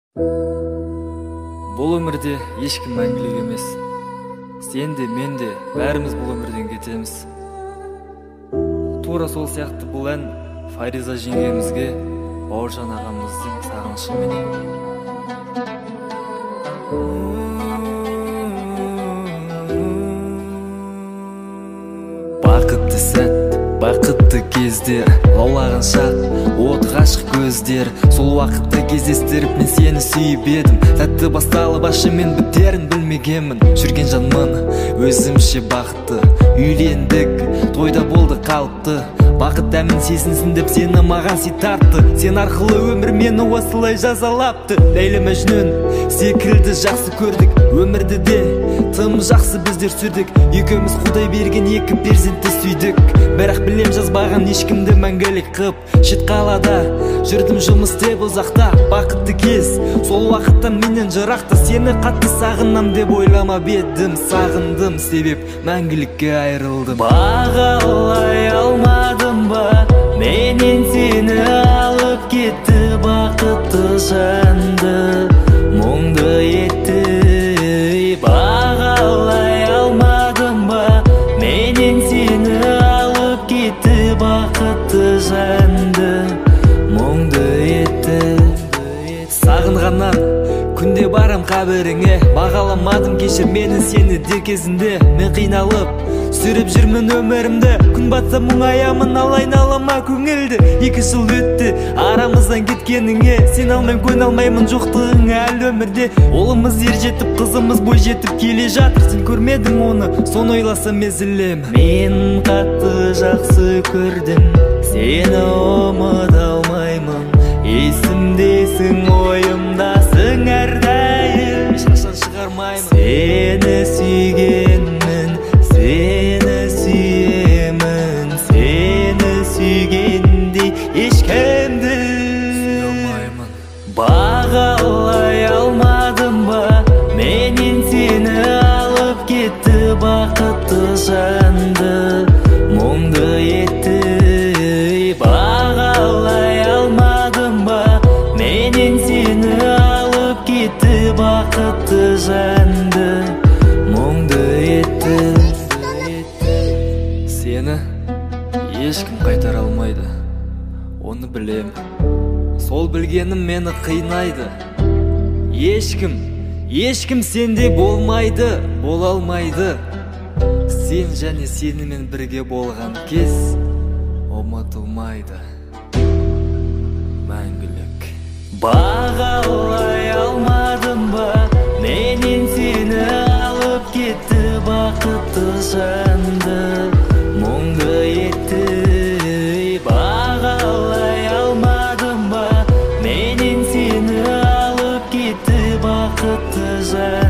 Бұл өмірде ешкім мәңгілік емес. Сен де, мен де, бәріміз бұл өмірден кетеміз. Тура сол сияқты бұл ән Фариза жеңгемізге Бауыржан ағамыздың сағынышыменен. Бақытты сәт, бақытты кездер, лаулаған шақ, от ғашық көздер. Сол уақытты кездестіріп мен сені сүйіп едім. Тәтті басталып ашы мен бітерін білмегенмін. Жүрген жанмын өзімше бақытты, үйлендік, тойда болды қалыпты. Бақыт дәмін сезінсін деп сені маған сый тартты. Сен арқылы өмір мені осылай жазалапты. Ләйлі Мәжнүн секілді жақсы көрдік, өмірді де тым жақсы біздер сүрдік. Екеуміз Құдай берген екі перзентті сүйдік. Бірақ білем жазбаған ешкімді мәңгілік қып. Шет қалада жүрдім жұмыс істеп ұзақта. Бақытты кез сол уақыттан менен жырақта. Сені қатты сағынам деп ойламап едім. Сағындым себеп мәңгілікке айырылдым. Бағалай алмадым ба, менен сені алып кетті. Бақытты жанды мұңды етті. Бағалай алмадым ба, менен сені алып кетті. Бақытты жанды мұңды етті. Сағынғаннан күнде барам қабіріңе. Бағаламадым кешір мені сені дер кезінде. Мен қиналып сүріп жүрмін өмірімді. Күн батса мұңаямын ал айналама көңілді. 2 жыл өтті арамыздан кеткеніңе. Сен алмай көне алмаймын жоқтығыңа әлі өмірде. Олымыз ер жетіп қызымыз бой жетіп келе жатыр. Сен көрмедің оны, соны ойласам езілем. Мен қатты жақсы көрдім, сені ұмыта алмаймын. Есімдесің, ойымдасың әрдайым, ешқашан шығармаймын. Сені сүйгенмін, сені сүйемін. Сені сүйгендей ешкімді сүйе алмаймын. Бағалай алмадым ба, менен сені алып кетті. Бақытты жанды мұңды етті. Бағалай алмадым ба, менен сені алып кетті. Бақытты жанды мұңды етті. Сені ешкім қайтара алмайды, оны білем. Сол білгенім мені қинайды. Ешкім сенде болмайды, бола алмайды. Сен және сенімен бірге болған кез ұмытылмайды мәңгілік. Бағалай алмадым ба, менен сені алып кетті. Бақытты жанды мұңды етті. Бағалай алмадым ба, менен сені алып кетті. Бақытты жанды